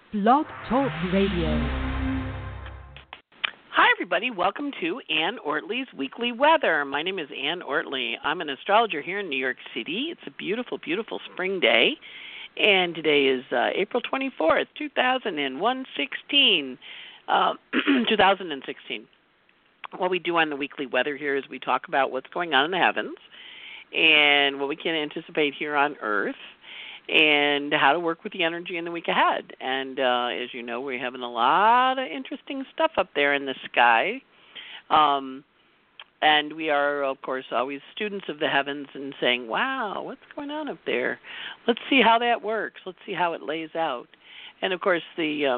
Blog Talk Radio. Hi, everybody. Welcome to Ann Ortley's Weekly Weather. My name is Ann Ortley. I'm an astrologer here in New York City. It's a beautiful, beautiful spring day. And today is April 24th, 2016. 2016. What we do on the weekly weather here is we talk about what's going on in the heavens and what we can anticipate here on Earth, and how to work with the energy in the week ahead. And as you know, we're having a lot of interesting stuff up there in the sky. And we are, of course, always students of the heavens and saying, wow, what's going on up there? Let's see how that works. Let's see how it lays out. And, of course,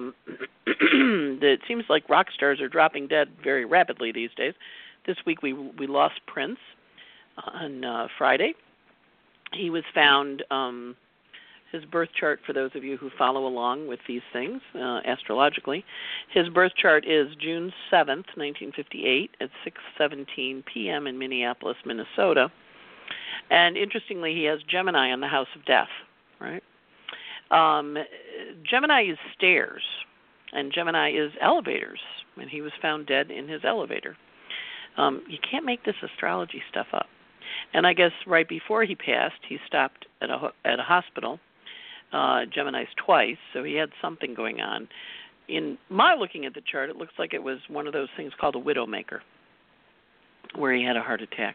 it seems like rock stars are dropping dead very rapidly these days. This week we lost Prince on Friday. He was found... his birth chart, for those of you who follow along with these things astrologically, his birth chart is June 7th, 1958 at 6:17 p.m. in Minneapolis, Minnesota. And interestingly, he has Gemini on the house of death, right? Gemini is stairs, and Gemini is elevators, and he was found dead in his elevator. You can't make this astrology stuff up. And I guess right before he passed, he stopped at a hospital. Gemini's twice, so he had something going on. In my looking at the chart, it looks like it was one of those things called a widowmaker, where he had a heart attack.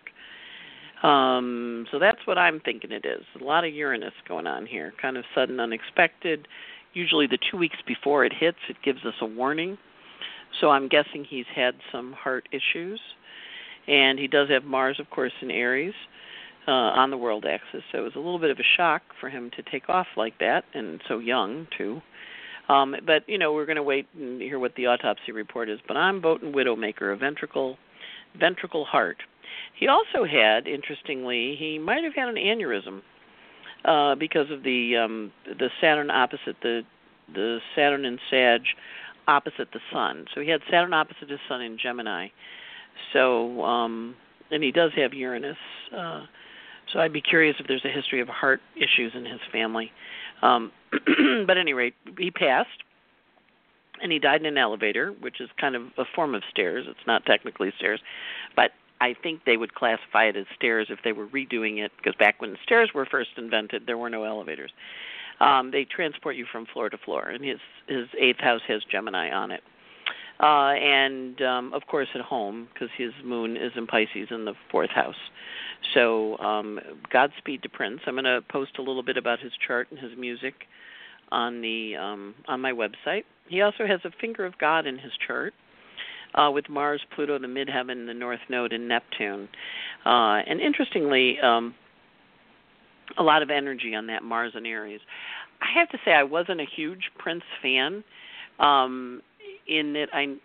So that's what I'm thinking it is. A lot of Uranus going on here, kind of sudden, unexpected. Usually the 2 weeks before it hits, it gives us a warning. So I'm guessing he's had some heart issues. And he does have Mars, of course, in Aries. On the world axis, so it was a little bit of a shock for him to take off like that, and so young, too. But, you know, we're going to wait and hear what the autopsy report is. But I'm voting Widowmaker, a ventricle heart. He also had, interestingly, he might have had an aneurysm because of the Saturn opposite, the Saturn and Sag opposite the Sun. So he had Saturn opposite his Sun in Gemini. So, and he does have Uranus. So I'd be curious if there's a history of heart issues in his family. But at any rate, he passed, and he died in an elevator, which is kind of a form of stairs. It's not technically stairs, but I think they would classify it as stairs if they were redoing it, because back when stairs were first invented, there were no elevators. They transport you from floor to floor, and his eighth house has Gemini on it. And, of course, at home, because his moon is in Pisces in the fourth house. So Godspeed to Prince. I'm going to post a little bit about his chart and his music on my website. He also has a finger of God in his chart with Mars, Pluto, the midheaven, the North Node, and Neptune. And interestingly, a lot of energy on that Mars and Aries. I have to say I wasn't a huge Prince fan. In that I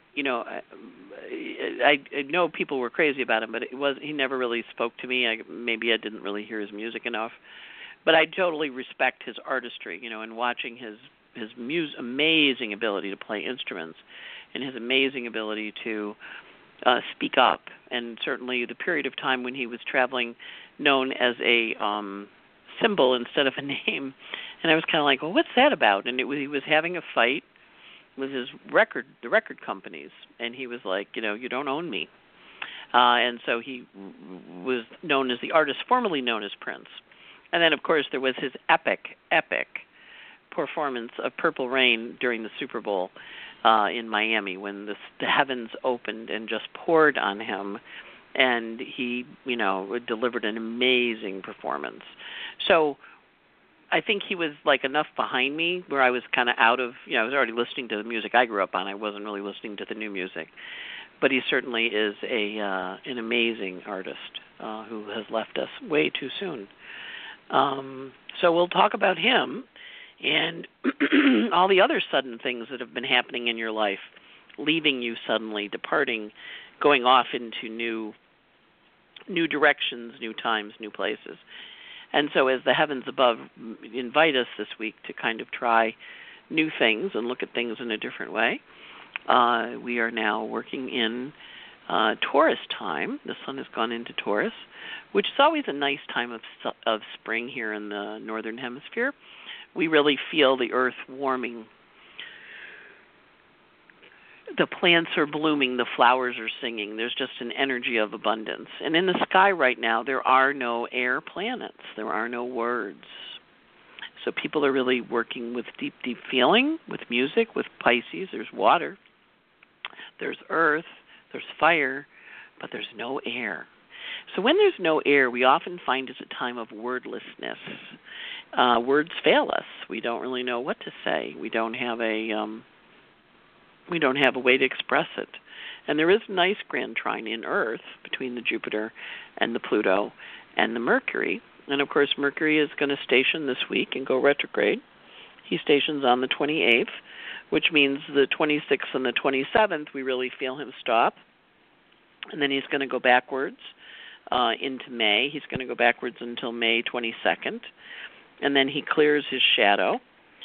know people were crazy about him, but he never really spoke to me. Maybe I didn't really hear his music enough, but I totally respect his artistry, and watching his amazing ability to play instruments and his amazing ability to speak up, and certainly the period of time when he was traveling known as a symbol instead of a name, and I was kind of like, well, what's that about? And he was having a fight with the record companies, and he was like, you don't own me. And so he was known as the artist formerly known as Prince. And then, of course, there was his epic performance of Purple Rain during the Super Bowl in Miami, when the heavens opened and just poured on him, and he, delivered an amazing performance. So I think he was like enough behind me where I was kind of out of, I was already listening to the music I grew up on. I wasn't really listening to the new music. But he certainly is an amazing artist who has left us way too soon. So we'll talk about him and all the other sudden things that have been happening in your life, leaving you suddenly, departing, going off into new directions, new times, new places. And so as the heavens above invite us this week to kind of try new things and look at things in a different way, we are now working in Taurus time. The sun has gone into Taurus, which is always a nice time of spring here in the northern hemisphere. We really feel the earth warming the plants are blooming, the flowers are singing. There's just an energy of abundance. And in the sky right now, there are no air planets. There are no words. So people are really working with deep, deep feeling, with music, with Pisces. There's water, there's earth, there's fire, but there's no air. So when there's no air, we often find it's a time of wordlessness. Words fail us. We don't really know what to say. We don't have a way to express it. And there is a nice grand trine in Earth between the Jupiter and the Pluto and the Mercury. And, of course, Mercury is going to station this week and go retrograde. He stations on the 28th, which means the 26th and the 27th, we really feel him stop. And then he's going to go backwards into May. He's going to go backwards until May 22nd. And then he clears his shadow.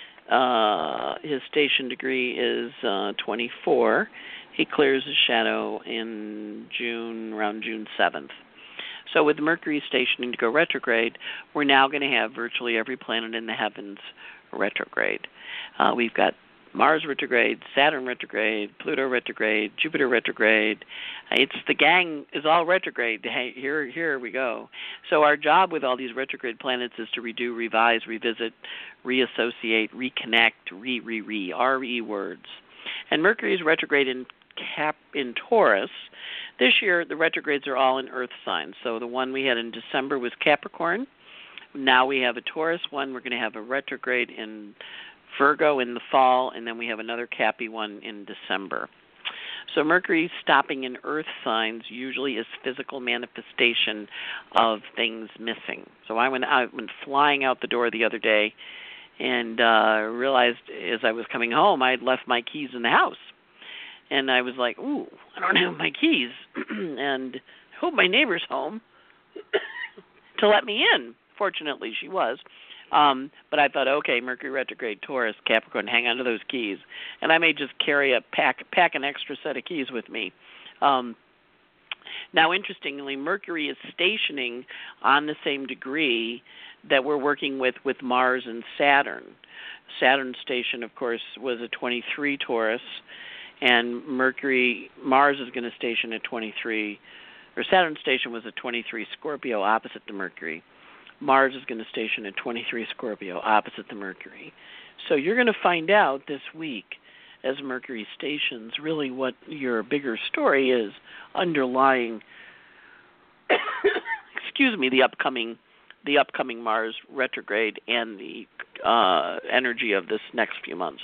His station degree is 24. He clears his shadow in June, around June 7th. So with Mercury stationing to go retrograde, we're now going to have virtually every planet in the heavens retrograde. We've got Mars retrograde, Saturn retrograde, Pluto retrograde, Jupiter retrograde. It's the gang is all retrograde. Hey, here we go. So our job with all these retrograde planets is to redo, revise, revisit, reassociate, reconnect, re words. And Mercury is retrograde in Taurus. This year the retrogrades are all in Earth signs. So the one we had in December was Capricorn. Now we have a Taurus one. We're going to have a retrograde in Virgo in the fall, and then we have another Cappy one in December. So Mercury stopping in Earth signs usually is physical manifestation of things missing. So I went flying out the door the other day and realized as I was coming home I had left my keys in the house. And I was like, ooh, I don't have my keys. And I hope my neighbor's home to let me in. Fortunately, she was. But I thought, okay, Mercury retrograde, Taurus, Capricorn, hang on to those keys. And I may just carry pack an extra set of keys with me. Now, interestingly, Mercury is stationing on the same degree that we're working with Mars and Saturn. Saturn's station, of course, was a 23 Taurus, and Mars is going to station at 23, or Saturn's station was a 23 Scorpio opposite the Mercury. Mars is going to station at 23 Scorpio opposite the Mercury. So you're going to find out this week as Mercury stations really what your bigger story is underlying the upcoming Mars retrograde and the energy of this next few months.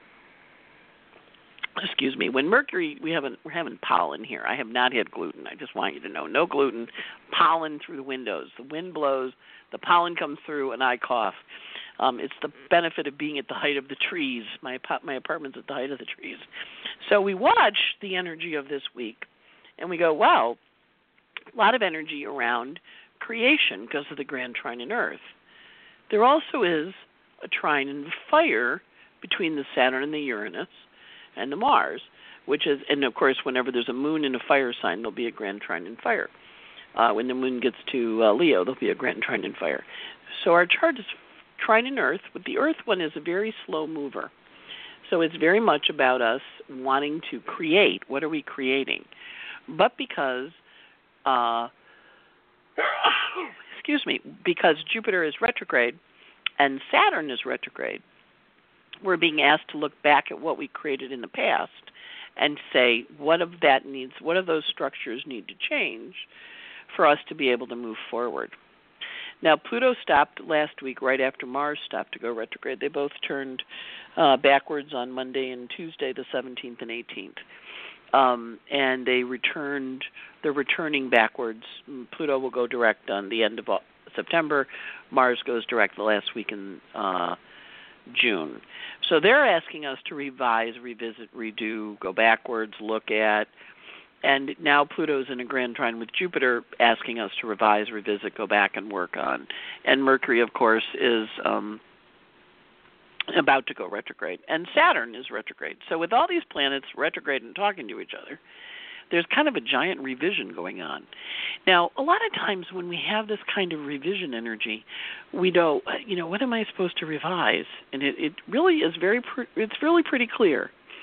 Excuse me. When Mercury, we're having pollen here. I have not had gluten. I just want you to know, no gluten. Pollen through the windows. The wind blows, the pollen comes through, and I cough. It's the benefit of being at the height of the trees. My apartment's at the height of the trees. So we watch the energy of this week, and we go, wow, a lot of energy around creation because of the grand trine in Earth. There also is a trine in fire between the Saturn and the Uranus and the Mars, which is, and of course, whenever there's a moon in a fire sign, there'll be a grand trine in fire. When the moon gets to Leo, there'll be a grand trine in fire. So our chart is trine in Earth, but the Earth one is a very slow mover. So it's very much about us wanting to create. What are we creating? But because, because Jupiter is retrograde and Saturn is retrograde, we're being asked to look back at what we created in the past and say, what of those structures need to change for us to be able to move forward? Now, Pluto stopped last week right after Mars stopped to go retrograde. They both turned backwards on Monday and Tuesday, the 17th and 18th. And they're returning backwards. Pluto will go direct on the end of September. Mars goes direct the last week in June. So they're asking us to revise, revisit, redo, go backwards, look at, and now Pluto's in a grand trine with Jupiter asking us to revise, revisit, go back and work on. And Mercury, of course, is about to go retrograde. And Saturn is retrograde. So with all these planets retrograde and talking to each other, there's kind of a giant revision going on. Now, a lot of times when we have this kind of revision energy, we know, what am I supposed to revise? And it really is it's really pretty clear.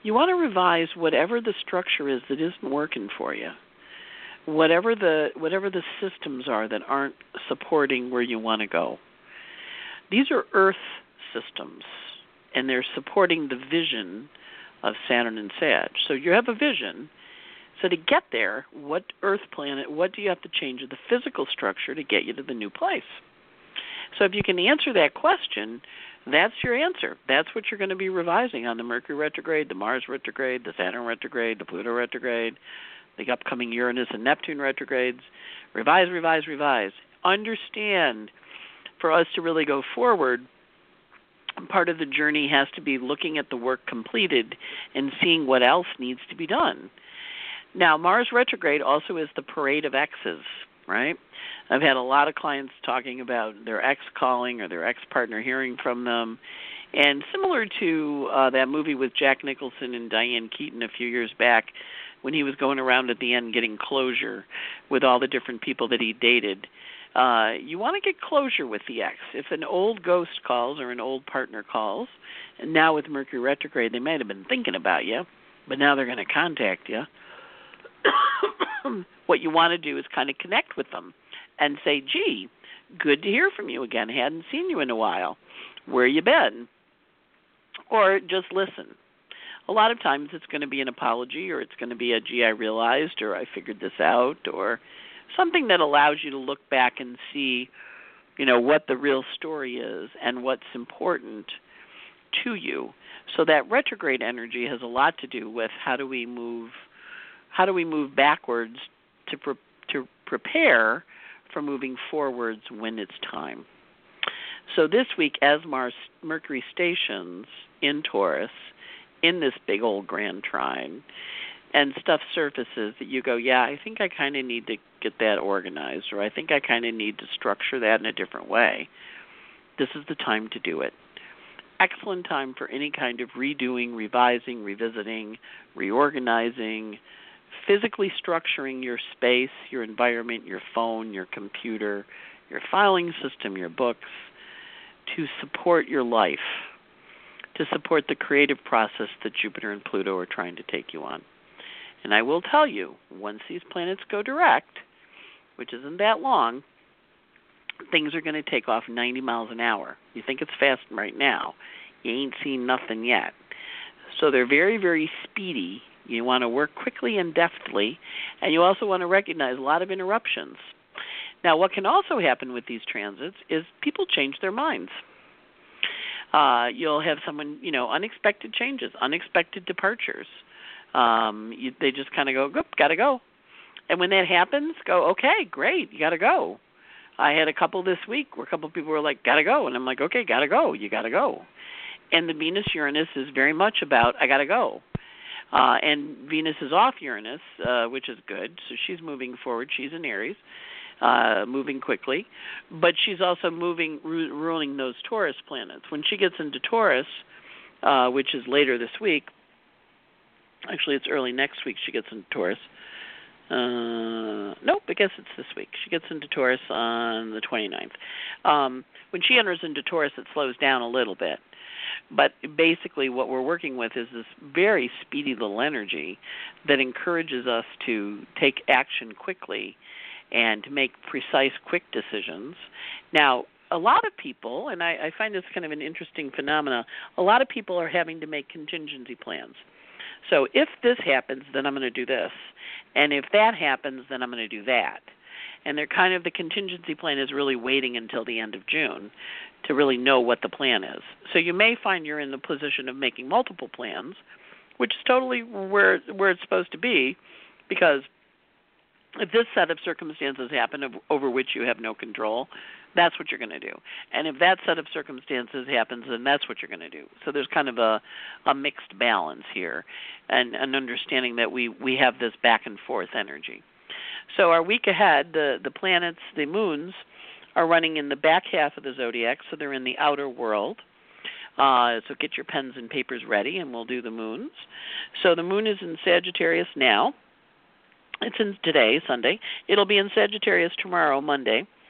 You want to revise whatever the structure is that isn't working for you. Whatever the systems are that aren't supporting where you want to go. These are Earth systems, and they're supporting the vision of Saturn and Sag. So you have a vision. So to get there, what Earth planet, what do you have to change in the physical structure to get you to the new place? So if you can answer that question, that's your answer. That's what you're going to be revising on the Mercury retrograde, the Mars retrograde, the Saturn retrograde, the Pluto retrograde, the upcoming Uranus and Neptune retrogrades. Revise, revise, revise. Understand, for us to really go forward, part of the journey has to be looking at the work completed and seeing what else needs to be done. Now, Mars retrograde also is the parade of exes, right? I've had a lot of clients talking about their ex calling or their ex-partner hearing from them. And similar to that movie with Jack Nicholson and Diane Keaton a few years back, when he was going around at the end getting closure with all the different people that he dated, you want to get closure with the ex. If an old ghost calls or an old partner calls, and now with Mercury retrograde, they might have been thinking about you, but now they're going to contact you. What you want to do is kind of connect with them and say, gee, good to hear from you again. Hadn't seen you in a while. Where you been? Or just listen. A lot of times it's going to be an apology, or it's going to be a, gee, I realized, or I figured this out, or something that allows you to look back and see, what the real story is and what's important to you. So that retrograde energy has a lot to do with how do we move backwards to prepare for moving forwards when it's time. So this week, as Mercury stations in Taurus, in this big old grand trine, and stuff surfaces that you go, yeah, I think I kind of need to get that organized, or I think I kind of need to structure that in a different way, this is the time to do it. Excellent time for any kind of redoing, revising, revisiting, reorganizing, physically structuring your space, your environment, your phone, your computer, your filing system, your books, to support your life, to support the creative process that Jupiter and Pluto are trying to take you on. And I will tell you, once these planets go direct, which isn't that long, things are going to take off 90 miles an hour. You think it's fast right now. You ain't seen nothing yet. So they're very, very speedy. You want to work quickly and deftly, and you also want to recognize a lot of interruptions. Now, what can also happen with these transits is people change their minds. You'll have someone, unexpected changes, unexpected departures. They just kind of go, got to go. And when that happens, go, okay, great, you got to go. I had a couple this week where a couple of people were like, got to go. And I'm like, okay, got to go, you got to go. And the Venus-Uranus is very much about, I got to go. And Venus is off Uranus, which is good. So she's moving forward. She's in Aries, moving quickly. But she's also ruling those Taurus planets. When she gets into Taurus, which is later this week, actually it's early next week she gets into Taurus. Nope, I guess it's this week. She gets into Taurus on the 29th. When she enters into Taurus, it slows down a little bit. But basically what we're working with is this very speedy little energy that encourages us to take action quickly and to make precise, quick decisions. Now, a lot of people, and I find this kind of an interesting phenomena, a lot of people are having to make contingency plans. So if this happens, then I'm going to do this. And if that happens, then I'm going to do that. And they're kind of, the contingency plan is really waiting until the end of June to really know what the plan is. So you may find you're in the position of making multiple plans, which is totally where it's supposed to be, because if this set of circumstances happen over which you have no control, that's what you're going to do. And if that set of circumstances happens, then that's what you're going to do. So there's kind of a mixed balance here, and an understanding that we have this back and forth energy. So our week ahead, the planets, the moons, are running in the back half of the zodiac, so they're in the outer world. So get your pens and papers ready, and we'll do the moons. So the moon is in Sagittarius now. It's in today, Sunday. It'll be in Sagittarius tomorrow, Monday.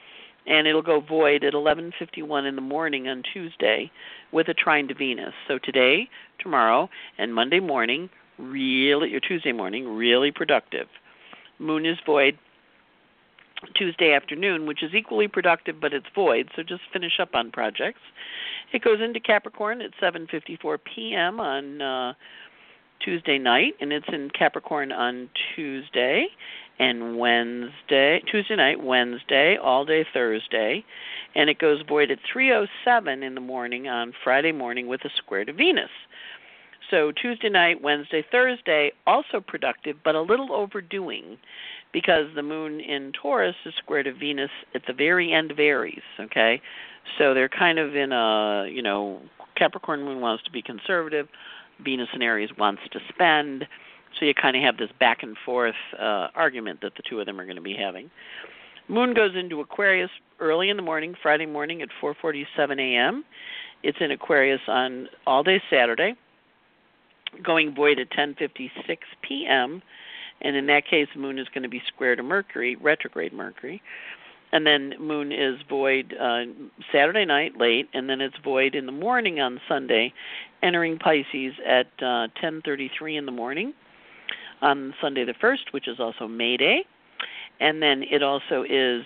and it'll go void at 11:51 in the morning on Tuesday with a trine to Venus. So today, tomorrow, and Monday morning, or Tuesday morning, really productive. Moon is void Tuesday afternoon, which is equally productive, but it's void, so just finish up on projects. It goes into Capricorn at 7:54 p.m. on Tuesday night, and it's in Capricorn on Tuesday and Wednesday, Tuesday night, Wednesday, all day Thursday, and it goes void at 3:07 in the morning on Friday morning with a square to Venus. So Tuesday night, Wednesday, Thursday, also productive, but a little overdoing because the moon in Taurus is square to Venus at the very end of Aries, okay? So they're kind of in a, Capricorn moon wants to be conservative, Venus in Aries wants to spend, so you kind of have this back and forth argument that the two of them are going to be having. Moon goes into Aquarius early in the morning, Friday morning at 4:47 a.m. It's in Aquarius on all day Saturday, going void at 10:56 p.m., and in that case, Moon is going to be square to Mercury, retrograde Mercury. And then Moon is void Saturday night late, and then it's void in the morning on Sunday, entering Pisces at 10:33 in the morning on Sunday the 1st, which is also May Day. And then it also is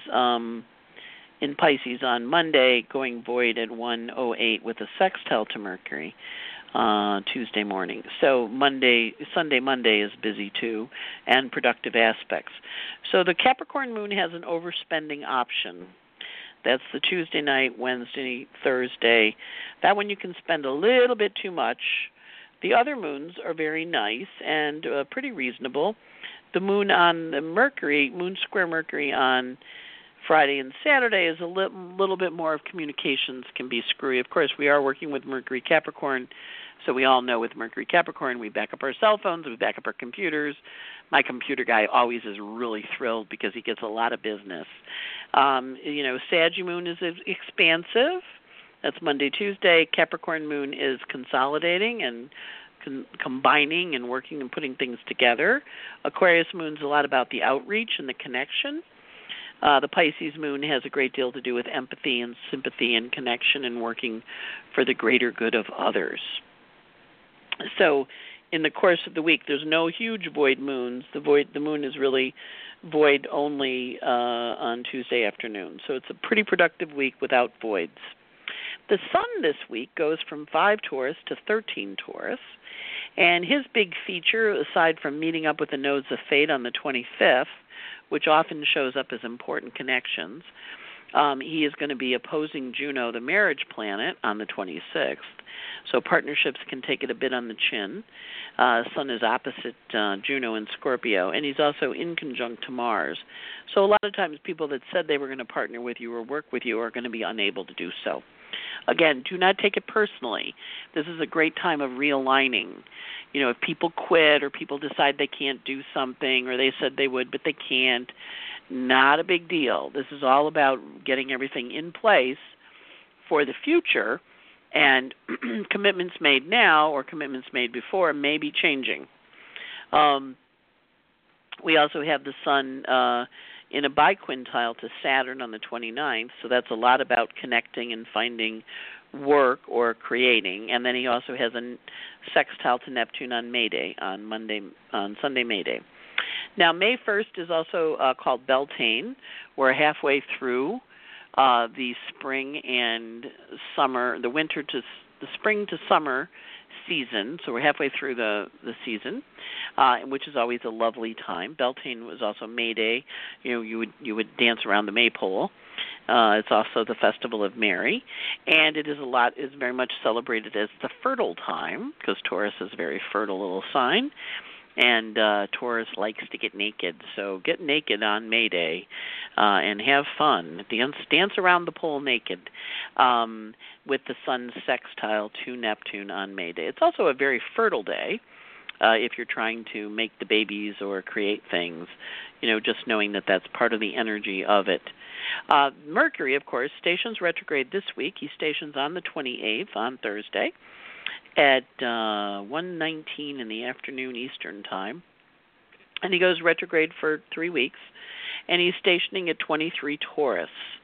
in Pisces on Monday, going void at 1:08 with a sextile to Mercury. Tuesday morning. So Sunday, Monday is busy too, and productive aspects. So the Capricorn moon has an overspending option. That's the Tuesday night, Wednesday, Thursday. That one you can spend a little bit too much. The other moons are very nice and pretty reasonable. The moon on the Mercury, moon square Mercury on Friday and Saturday is a little bit more of communications can be screwy. Of course, we are working with Mercury Capricorn, so we all know with Mercury Capricorn, we back up our cell phones, we back up our computers. My computer guy always is really thrilled because he gets a lot of business. Sag moon is expansive. That's Monday, Tuesday. Capricorn moon is consolidating and combining and working and putting things together. Aquarius moon's a lot about the outreach and the connection. The Pisces moon has a great deal to do with empathy and sympathy and connection and working for the greater good of others. So in the course of the week, there's no huge void moons. The moon is really void only on Tuesday afternoon. So it's a pretty productive week without voids. The sun this week goes from 5 Taurus to 13 Taurus. And his big feature, aside from meeting up with the nodes of fate on the 25th, which often shows up as important connections, he is going to be opposing Juno, the marriage planet, on the 26th. So partnerships can take it a bit on the chin. Sun is opposite Juno in Scorpio, and he's also in conjunct to Mars. So a lot of times people that said they were going to partner with you or work with you are going to be unable to do so. Again, do not take it personally. This is a great time of realigning. If people quit or people decide they can't do something or they said they would but they can't, not a big deal. This is all about getting everything in place for the future, and commitments made now or commitments made before may be changing. We also have the sun in a biquintile to Saturn on the 29th, so that's a lot about connecting and finding work or creating. And then he also has a sextile to Neptune on May Day, on Sunday, May Day. Now, May 1st is also called Beltane. We're halfway through the spring and summer, the spring to summer season. So we're halfway through the season, which is always a lovely time. Beltane was also May Day. You would dance around the maypole. It's also the Festival of Mary, and it is very much celebrated as the fertile time because Taurus is a very fertile little sign. And Taurus likes to get naked, so get naked on May Day and have fun. Dance around the pole naked with the sun sextile to Neptune on May Day. It's also a very fertile day if you're trying to make the babies or create things, just knowing that that's part of the energy of it. Mercury, of course, stations retrograde this week. He stations on the 28th, on Thursday, at 1:19 in the afternoon Eastern Time. And he goes retrograde for 3 weeks. And he's stationing at 23 Taurus,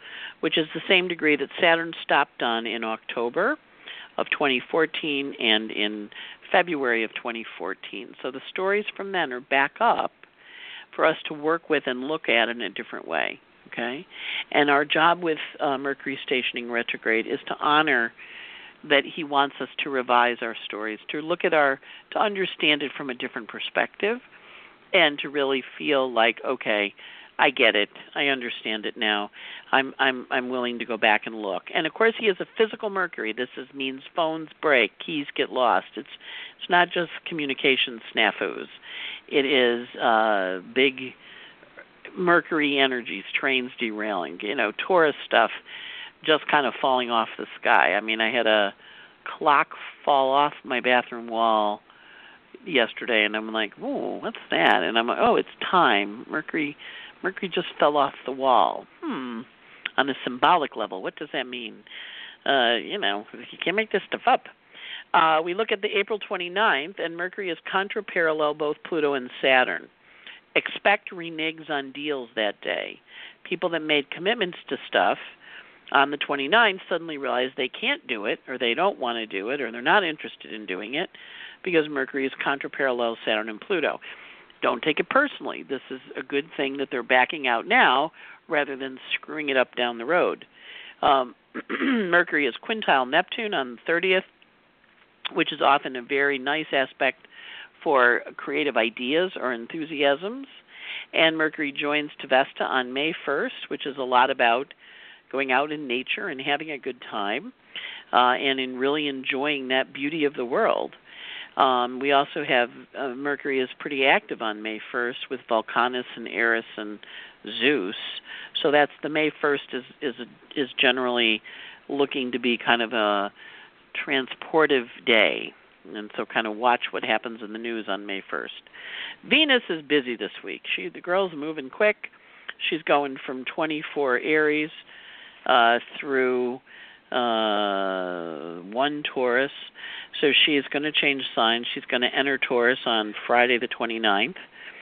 which is the same degree that Saturn stopped on in October of 2014 and in February of 2014. So the stories from then are back up for us to work with and look at in a different way, okay? And our job with Mercury stationing retrograde is to honor that he wants us to revise our stories, to look at to understand it from a different perspective, and to really feel like, okay, I get it, I understand it now. I'm willing to go back and look. And of course, he has a physical Mercury. This means phones break, keys get lost. It's not just communication snafus. It is big Mercury energies, trains derailing, Taurus stuff just kind of falling off the sky. I mean, I had a clock fall off my bathroom wall yesterday, and I'm like, "Whoa, what's that?" And I'm like, "Oh, it's time. Mercury just fell off the wall." On a symbolic level, what does that mean? You can't make this stuff up. We look at the April 29th, and Mercury is contra-parallel both Pluto and Saturn. Expect reneges on deals that day. People that made commitments to stuff on the 29th suddenly realize they can't do it, or they don't want to do it, or they're not interested in doing it, because Mercury is contra-parallel Saturn and Pluto. Don't take it personally. This is a good thing that they're backing out now rather than screwing it up down the road. Mercury is quintile Neptune on the 30th, which is often a very nice aspect for creative ideas or enthusiasms. And Mercury joins Tvesta on May 1st, which is a lot about going out in nature and having a good time and in really enjoying that beauty of the world. We also have Mercury is pretty active on May 1st with Vulcanus and Eris and Zeus. So that's the May 1st is generally looking to be kind of a transportive day. And so kind of watch what happens in the news on May 1st. Venus is busy this week. The girl's moving quick. She's going from 24 Aries through 1 Taurus. So she is going to change signs. She's going to enter Taurus on Friday the 29th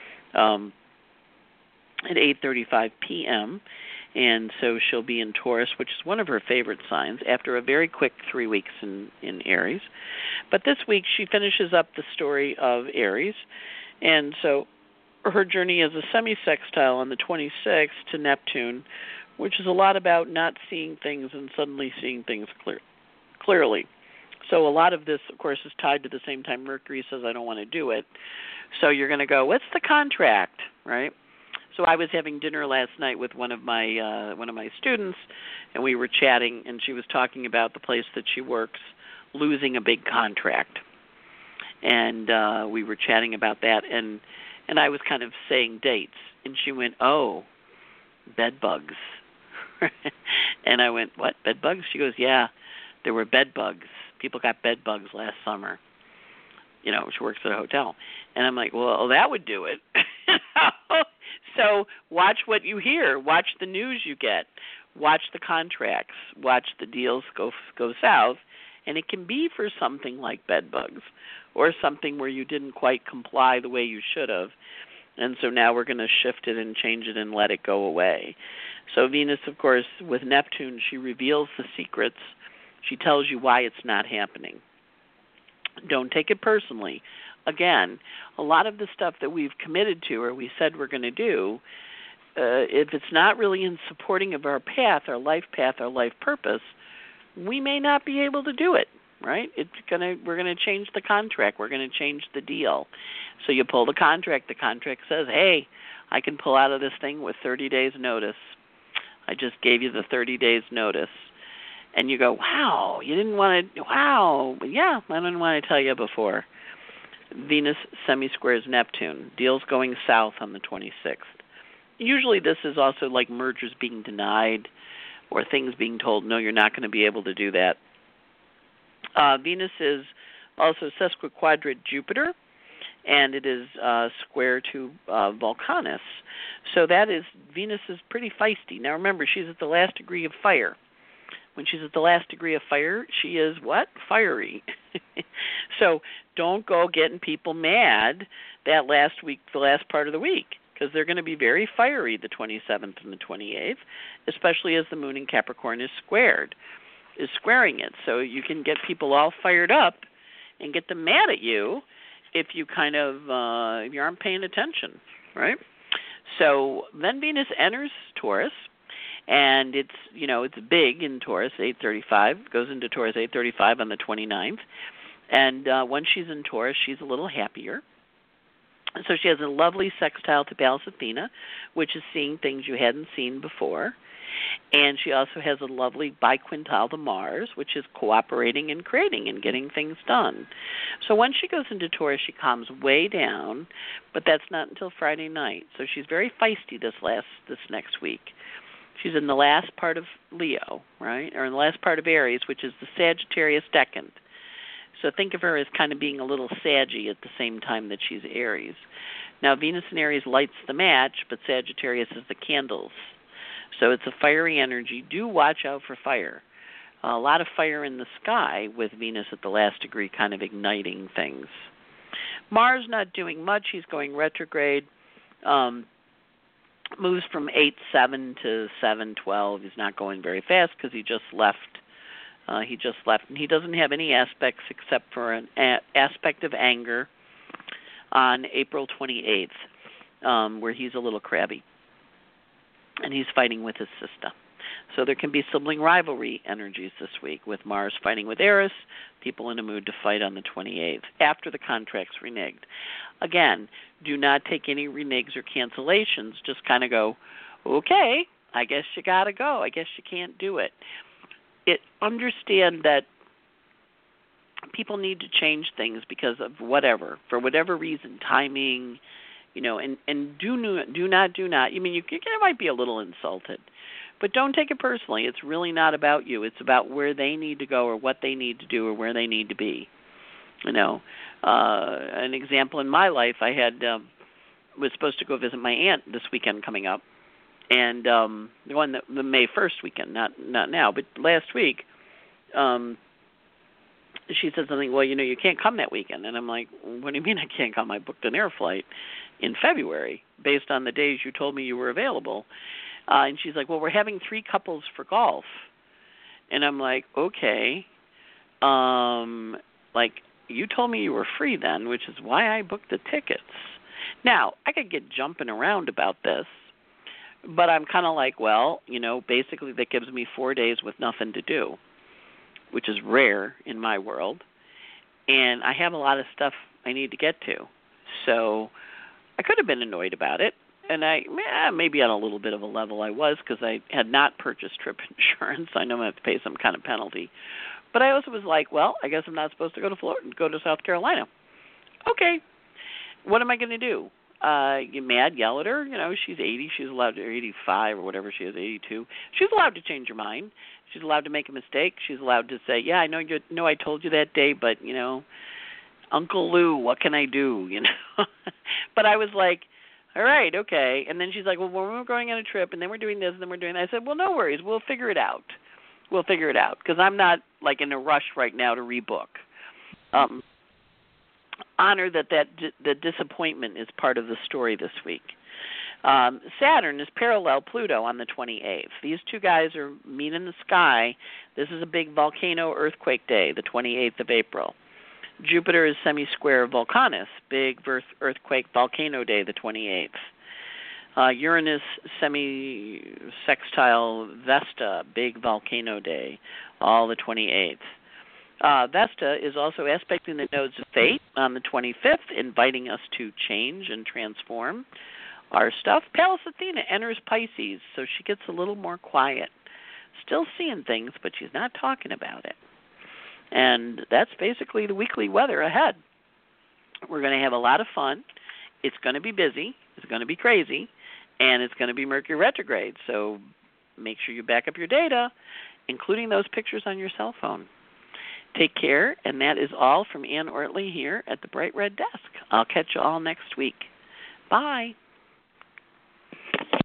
at 8:35 p.m., and so she'll be in Taurus, which is one of her favorite signs, after a very quick 3 weeks in Aries. But this week she finishes up the story of Aries, and so her journey is a semi-sextile on the 26th to Neptune, which is a lot about not seeing things and suddenly seeing things clearly. So a lot of this, of course, is tied to the same time Mercury says, I don't want to do it. So you're going to go, what's the contract, right? So I was having dinner last night with one of my students, and we were chatting, and she was talking about the place that she works losing a big contract. And we were chatting about that, and I was kind of saying dates. And she went, oh, bed bugs. And I went, what, bed bugs? She goes, yeah, there were bed bugs. People got bed bugs last summer. She works at a hotel. And I'm like, well, that would do it. So watch what you hear. Watch the news you get. Watch the contracts. Watch the deals go south. And it can be for something like bed bugs or something where you didn't quite comply the way you should have. And so now we're going to shift it and change it and let it go away. So Venus, of course, with Neptune, she reveals the secrets. She tells you why it's not happening. Don't take it personally. Again, a lot of the stuff that we've committed to or we said we're going to do, if it's not really in supporting of our path, our life purpose, we may not be able to do it, right? We're going to change the contract. We're going to change the deal. So you pull the contract. The contract says, hey, I can pull out of this thing with 30 days notice. I just gave you the 30 days notice. And you go, wow, you didn't want to, wow. Yeah, I didn't want to tell you before. Venus semi-squares Neptune. Deals going south on the 26th. Usually this is also like mergers being denied or things being told, no, you're not going to be able to do that. Venus is also sesquiquadrate Jupiter, and it is square to Vulcanus. So Venus is pretty feisty. Now remember, she's at the last degree of fire. When she's at the last degree of fire, she is what? Fiery. So don't go getting people mad that last week, the last part of the week, because they're going to be very fiery the 27th and the 28th, especially as the moon in Capricorn is squaring it. So you can get people all fired up and get them mad at you if you if you aren't paying attention, right? So then Venus enters Taurus, and it's big in Taurus, 8:35, goes into Taurus 8:35 on the 29th. And when she's in Taurus, she's a little happier. So she has a lovely sextile to Pallas Athena, which is seeing things you hadn't seen before. And she also has a lovely biquintile to Mars, which is cooperating and creating and getting things done. So when she goes into Taurus, she calms way down, but that's not until Friday night. So she's very feisty this next week. She's in the last part of Leo, right, or in the last part of Aries, which is the Sagittarius decant. So think of her as kind of being a little saggy at the same time that she's Aries. Now, Venus in Aries lights the match, but Sagittarius is the candles. So it's a fiery energy. Do watch out for fire. A lot of fire in the sky with Venus at the last degree kind of igniting things. Mars not doing much. He's going retrograde. Moves from 8:7 to 7:12. He's not going very fast because he just left. And he doesn't have any aspects except for an aspect of anger on April 28th, where he's a little crabby, and he's fighting with his sister. So there can be sibling rivalry energies this week with Mars fighting with Eris, people in a mood to fight on the 28th, after the contract's reneged. Again, do not take any reneges or cancellations. Just kind of go, okay, I guess you got to go. I guess you can't do it. Understand that people need to change things because of for whatever reason, timing, and do not. I mean, you might be a little insulted, but don't take it personally. It's really not about you. It's about where they need to go or what they need to do or where they need to be. An example in my life, I was supposed to go visit my aunt this weekend coming up. And the May 1st weekend, not now, but last week, she said something, well, you can't come that weekend. And I'm like, what do you mean I can't come? I booked an air flight in February based on the days you told me you were available. And she's like, well, we're having 3 couples for golf. And I'm like, okay. You told me you were free then, which is why I booked the tickets. Now, I could get jumping around about this. But I'm kind of like, well, basically that gives me 4 days with nothing to do, which is rare in my world. And I have a lot of stuff I need to get to. So I could have been annoyed about it. And maybe on a little bit of a level I was because I had not purchased trip insurance. I know I have to pay some kind of penalty. But I also was like, well, I guess I'm not supposed to go to Florida, go to South Carolina. Okay, what am I going to do? Get mad, yell at her. She's 80. She's allowed to, 85 or whatever she is, 82. She's allowed to change her mind. She's allowed to make a mistake. She's allowed to say, yeah, I know I told you that day, but, Uncle Lou, what can I do, But I was like, all right, okay. And then she's like, well, we're going on a trip, and then we're doing this, and then we're doing that. I said, well, no worries. We'll figure it out. Because I'm not, in a rush right now to rebook. Honor that the disappointment is part of the story this week. Saturn is parallel Pluto on the 28th. These two guys meet in the sky. This is a big volcano earthquake day, the 28th of April. Jupiter is semi-square Vulcanus, big earthquake volcano day, the 28th. Uranus semi-sextile Vesta, big volcano day, all the 28th. Vesta is also aspecting the nodes of fate on the 25th, inviting us to change and transform our stuff. Pallas Athena enters Pisces, so she gets a little more quiet. Still seeing things, but she's not talking about it. And that's basically the weekly weather ahead. We're going to have a lot of fun. It's going to be busy. It's going to be crazy. And it's going to be Mercury retrograde. So make sure you back up your data, including those pictures on your cell phone. Take care, and that is all from Ann Ortley here at the Bright Red Desk. I'll catch you all next week. Bye.